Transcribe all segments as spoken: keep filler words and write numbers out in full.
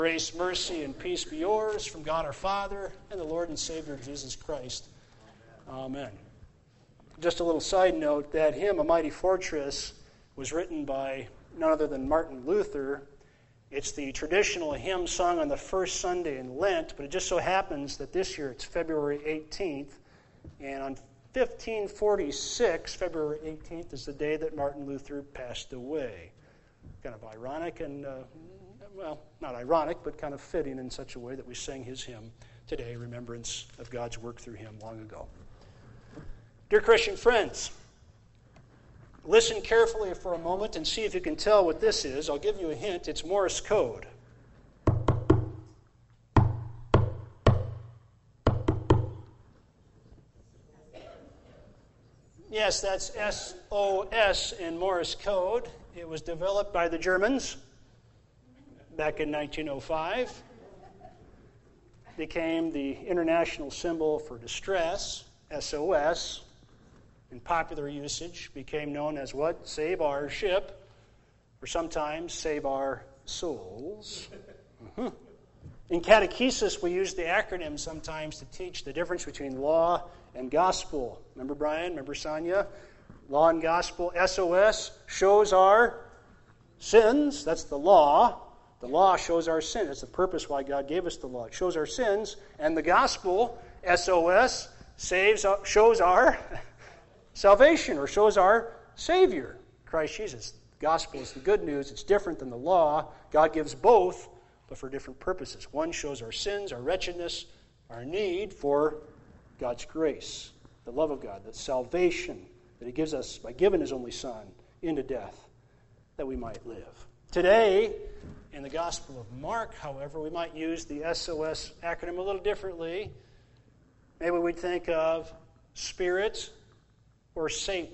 Grace, mercy, and peace be yours from God our Father and the Lord and Savior Jesus Christ. Amen. Just a little side note, that hymn, A Mighty Fortress, was written by none other than Martin Luther. It's the traditional hymn sung on the first Sunday in Lent, but it just so happens that this year it's February eighteenth, and on fifteen forty-six, February eighteenth, is the day that Martin Luther passed away. Kind of ironic and... Uh, Well, not ironic, but kind of fitting in such a way that we sing his hymn today, remembrance of God's work through him long ago. Dear Christian friends, listen carefully for a moment and see if you can tell what this is. I'll give you a hint. It's Morse code. Yes, that's S O S in Morse code. It was developed by the Germans back in nineteen oh five. Became the international symbol for distress, S O S. In popular usage, became known as what? Save our ship, or sometimes save our souls. Uh-huh. In catechesis, we use the acronym sometimes to teach the difference between law and gospel. Remember Brian? Remember Sonia? Law and gospel. S O S shows our sins. That's the law. The law shows our sin. That's the purpose why God gave us the law. It shows our sins. And the gospel, S O S, saves, shows our salvation, or shows our Savior, Christ Jesus. The gospel is the good news. It's different than the law. God gives both, but for different purposes. One shows our sins, our wretchedness, our need for God's grace, the love of God, the salvation that He gives us by giving His only Son into death, that we might live. Today, in the Gospel of Mark, however, we might use the S O S acronym a little differently. Maybe we'd think of Spirit or Satan.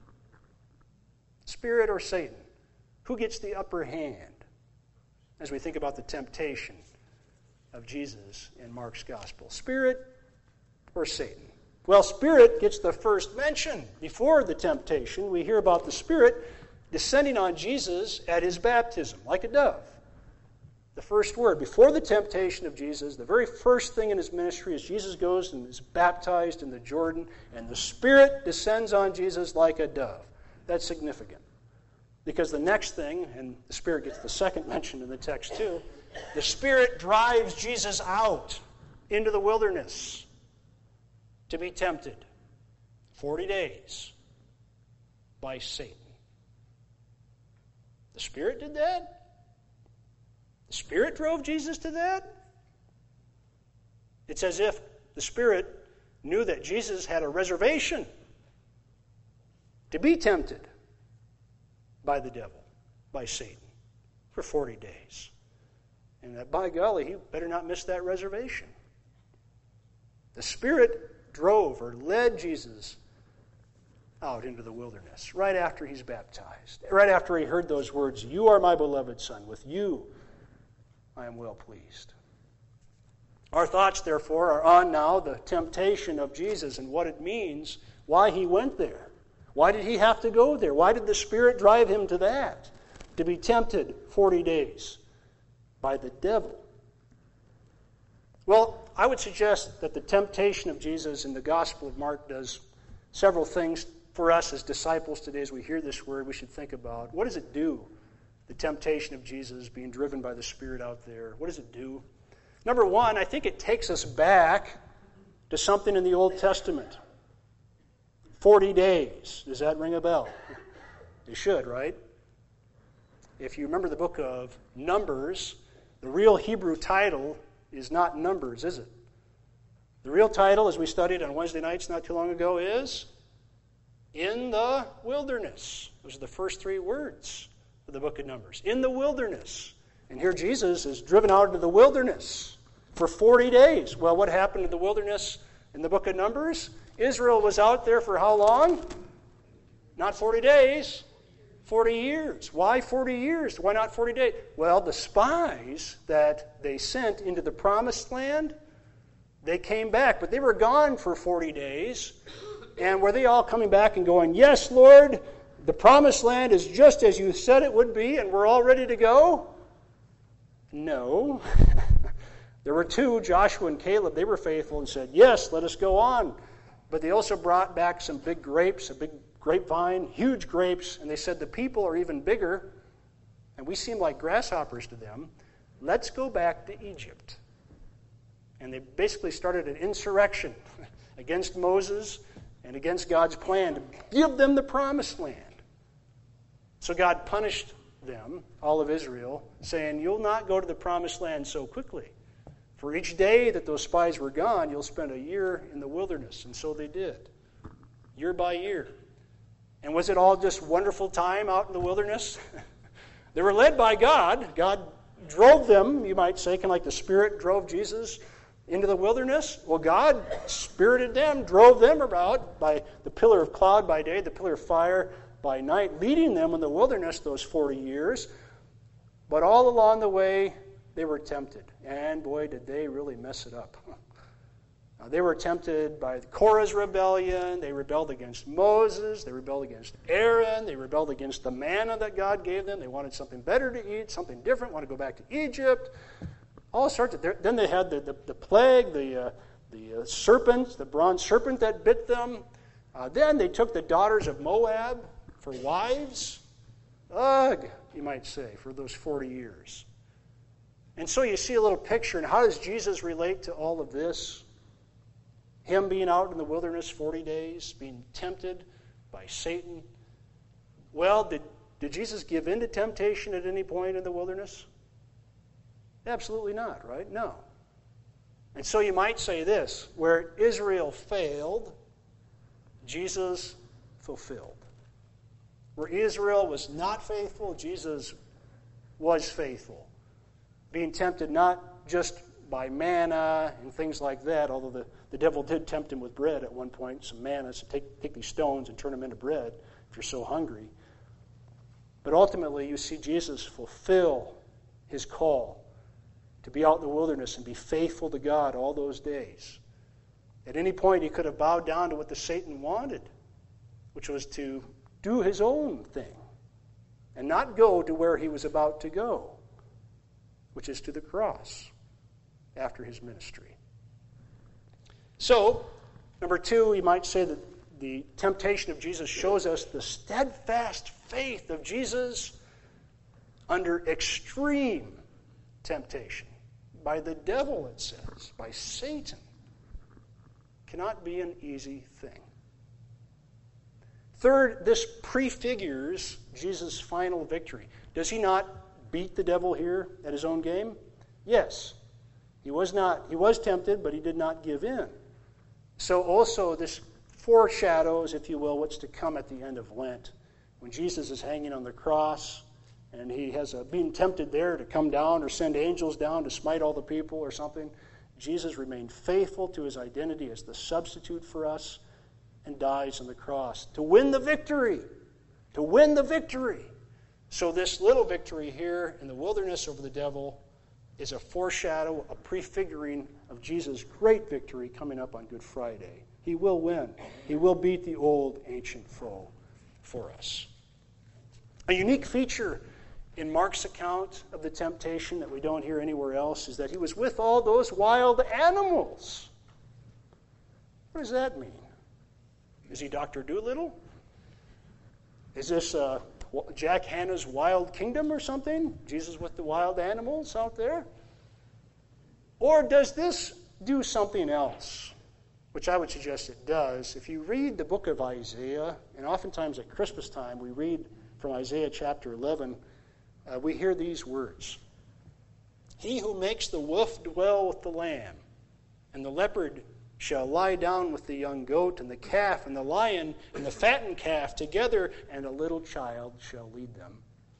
Spirit or Satan. Who gets the upper hand as we think about the temptation of Jesus in Mark's Gospel? Spirit or Satan? Well, Spirit gets the first mention. Before the temptation, we hear about the Spirit descending on Jesus at His baptism, like a dove. The first word, before the temptation of Jesus, the very first thing in His ministry is Jesus goes and is baptized in the Jordan, and the Spirit descends on Jesus like a dove. That's significant. Because the next thing, and the Spirit gets the second mention in the text too, the Spirit drives Jesus out into the wilderness to be tempted forty days by Satan. The Spirit did that? The Spirit drove Jesus to that? It's as if the Spirit knew that Jesus had a reservation to be tempted by the devil, by Satan, for forty days. And that, by golly, he better not miss that reservation. The Spirit drove or led Jesus out into the wilderness right after He's baptized, right after He heard those words, "You are my beloved Son, with you I am well pleased." Our thoughts, therefore, are on now the temptation of Jesus and what it means, why He went there. Why did He have to go there? Why did the Spirit drive Him to that? To be tempted forty days by the devil. Well, I would suggest that the temptation of Jesus in the Gospel of Mark does several things for us as disciples today. As we hear this word, we should think about, what does it do? The temptation of Jesus being driven by the Spirit out there. What does it do? Number one, I think it takes us back to something in the Old Testament. Forty days. Does that ring a bell? It should, right? If you remember the book of Numbers, the real Hebrew title is not Numbers, is it? The real title, as we studied on Wednesday nights not too long ago, is In the Wilderness. Those are the first three words of the book of Numbers. In the wilderness. And here Jesus is driven out into the wilderness for forty days. Well, what happened in the wilderness in the book of Numbers? Israel was out there for how long? Not forty days, forty years. Why forty years? Why not forty days? Well, the spies that they sent into the promised land, they came back, but they were gone for forty days. And were they all coming back and going, "Yes, Lord, the promised land is just as you said it would be, and we're all ready to go"? No. There were two, Joshua and Caleb. They were faithful and said, yes, let us go on. But they also brought back some big grapes, a big grapevine, huge grapes, and they said the people are even bigger, and we seem like grasshoppers to them. Let's go back to Egypt. And they basically started an insurrection against Moses and against God's plan to give them the promised land. So God punished them, all of Israel, saying, you'll not go to the promised land so quickly. For each day that those spies were gone, you'll spend a year in the wilderness. And so they did, year by year. And was it all just wonderful time out in the wilderness? They were led by God. God drove them, you might say, kind of like the Spirit drove Jesus into the wilderness. Well, God spirited them, drove them about by the pillar of cloud by day, the pillar of fire by night, leading them in the wilderness those forty years. But all along the way, they were tempted. And boy, did they really mess it up. Now, they were tempted by Korah's rebellion. They rebelled against Moses. They rebelled against Aaron. They rebelled against the manna that God gave them. They wanted something better to eat, something different, wanted to go back to Egypt. All sorts of... Then they had the, the, the plague, the, uh, the uh, serpent, the bronze serpent that bit them. Uh, then they took the daughters of Moab for wives. Ugh, you might say, for those forty years. And so you see a little picture, and how does Jesus relate to all of this? Him being out in the wilderness forty days, being tempted by Satan. Well, did, did Jesus give in to temptation at any point in the wilderness? Absolutely not, right? No. And so you might say this, where Israel failed, Jesus fulfilled. Where Israel was not faithful, Jesus was faithful. Being tempted not just by manna and things like that, although the, the devil did tempt him with bread at one point, some manna, so take, take these stones and turn them into bread if you're so hungry. But ultimately, you see Jesus fulfill his call to be out in the wilderness and be faithful to God all those days. At any point, he could have bowed down to what the Satan wanted, which was to do his own thing and not go to where he was about to go, which is to the cross after his ministry. So, number two, you might say that the temptation of Jesus shows us the steadfast faith of Jesus under extreme temptation. By the devil, it says, by Satan. Cannot be an easy thing. Third, this prefigures Jesus' final victory. Does he not beat the devil here at his own game? Yes. He was not, he was tempted, but he did not give in. So also this foreshadows, if you will, what's to come at the end of Lent. When Jesus is hanging on the cross, and he has a, being tempted there to come down or send angels down to smite all the people or something, Jesus remained faithful to his identity as the substitute for us and dies on the cross to win the victory. To win the victory. So this little victory here in the wilderness over the devil is a foreshadow, a prefiguring of Jesus' great victory coming up on Good Friday. He will win. He will beat the old ancient foe for us. A unique feature in Mark's account of the temptation that we don't hear anywhere else is that he was with all those wild animals. What does that mean? Is he Doctor Dolittle? Is this uh, Jack Hanna's Wild Kingdom or something? Jesus with the wild animals out there? Or does this do something else? Which I would suggest it does. If you read the book of Isaiah, and oftentimes at Christmas time we read from Isaiah chapter eleven, uh, we hear these words. He who makes the wolf dwell with the lamb, and the leopard shall lie down with the young goat, and the calf and the lion and the fattened calf together, and a little child shall lead them.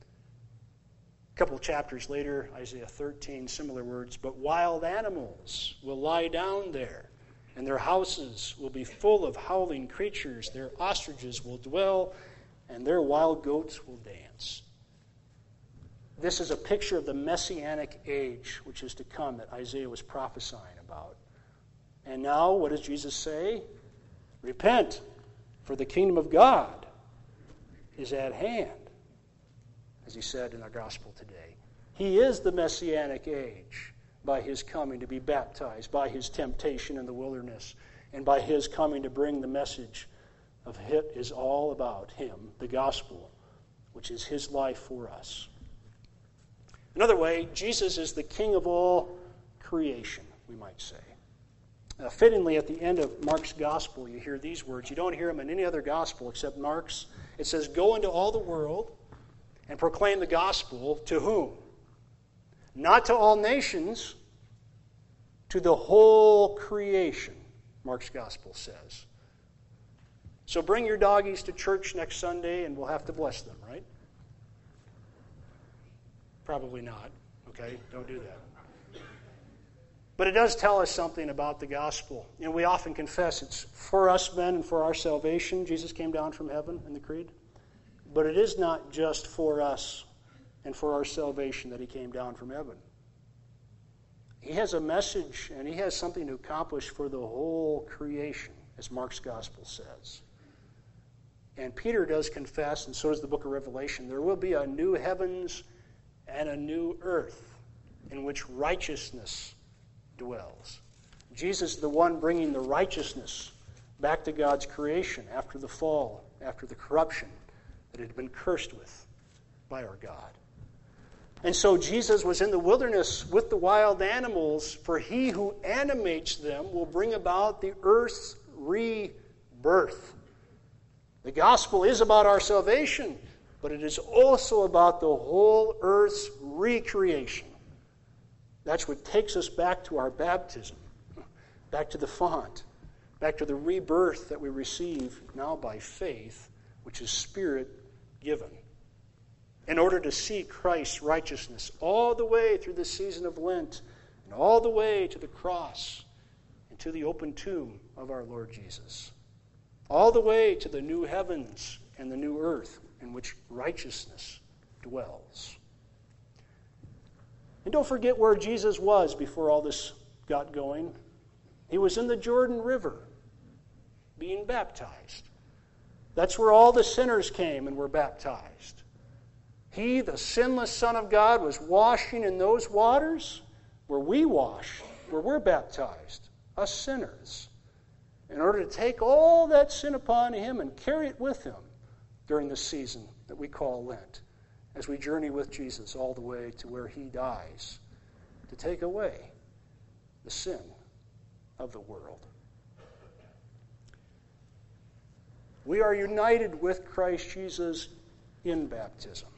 A couple of chapters later, Isaiah thirteen, similar words, but wild animals will lie down there, and their houses will be full of howling creatures. Their ostriches will dwell, and their wild goats will dance. This is a picture of the Messianic age, which is to come, that Isaiah was prophesying about. And now, what does Jesus say? Repent, for the kingdom of God is at hand, as he said in our gospel today. He is the Messianic age by his coming to be baptized, by his temptation in the wilderness, and by his coming to bring the message of it is all about him, the gospel, which is his life for us. Another way, Jesus is the King of all creation, we might say. Uh, fittingly, at the end of Mark's gospel, you hear these words. You don't hear them in any other gospel except Mark's. It says, "Go into all the world and proclaim the gospel to whom? Not to all nations, to the whole creation," Mark's gospel says. So bring your doggies to church next Sunday and we'll have to bless them, right? Probably not, okay? Don't do that. But it does tell us something about the gospel. And we often confess it's for us men and for our salvation. Jesus came down from heaven in the creed. But it is not just for us and for our salvation that he came down from heaven. He has a message and he has something to accomplish for the whole creation, as Mark's gospel says. And Peter does confess, and so does the book of Revelation, there will be a new heavens and a new earth in which righteousness dwells. Jesus is the one bringing the righteousness back to God's creation after the fall, after the corruption that had been cursed with by our God. And so Jesus was in the wilderness with the wild animals, for he who animates them will bring about the earth's rebirth. The gospel is about our salvation, but it is also about the whole earth's recreation. That's what takes us back to our baptism, back to the font, back to the rebirth that we receive now by faith, which is Spirit-given. In order to see Christ's righteousness all the way through the season of Lent and all the way to the cross and to the open tomb of our Lord Jesus. All the way to the new heavens and the new earth in which righteousness dwells. And don't forget where Jesus was before all this got going. He was in the Jordan River being baptized. That's where all the sinners came and were baptized. He, the sinless Son of God, was washing in those waters where we wash, where we're baptized, us sinners, in order to take all that sin upon him and carry it with him during the season that we call Lent, as we journey with Jesus all the way to where he dies to take away the sin of the world. We are united with Christ Jesus in baptism.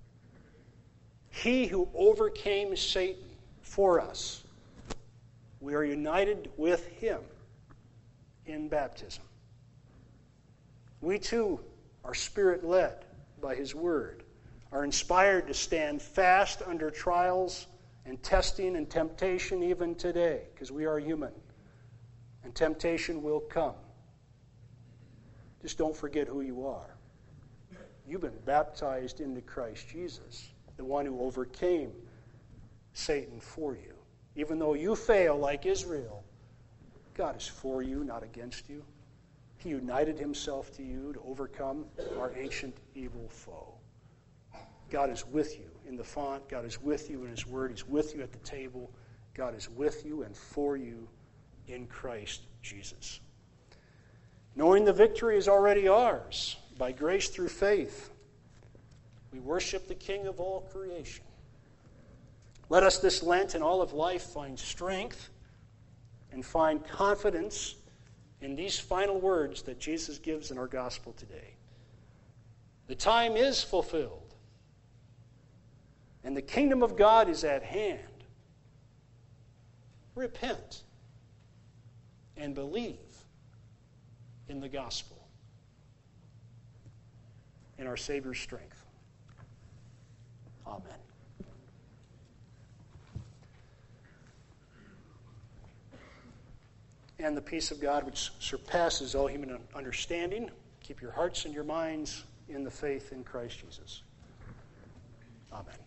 He who overcame Satan for us, we are united with him in baptism. We too are Spirit-led by his word, are inspired to stand fast under trials and testing and temptation even today, because we are human, and temptation will come. Just don't forget who you are. You've been baptized into Christ Jesus, the one who overcame Satan for you. Even though you fail like Israel, God is for you, not against you. He united himself to you to overcome our ancient evil foe. God is with you in the font. God is with you in his word. He's with you at the table. God is with you and for you in Christ Jesus. Knowing the victory is already ours by grace through faith, we worship the King of all creation. Let us this Lent and all of life find strength and find confidence in these final words that Jesus gives in our gospel today. The time is fulfilled, and the kingdom of God is at hand. Repent and believe in the gospel, in our Savior's strength. Amen. And the peace of God, which surpasses all human understanding, keep your hearts and your minds in the faith in Christ Jesus. Amen.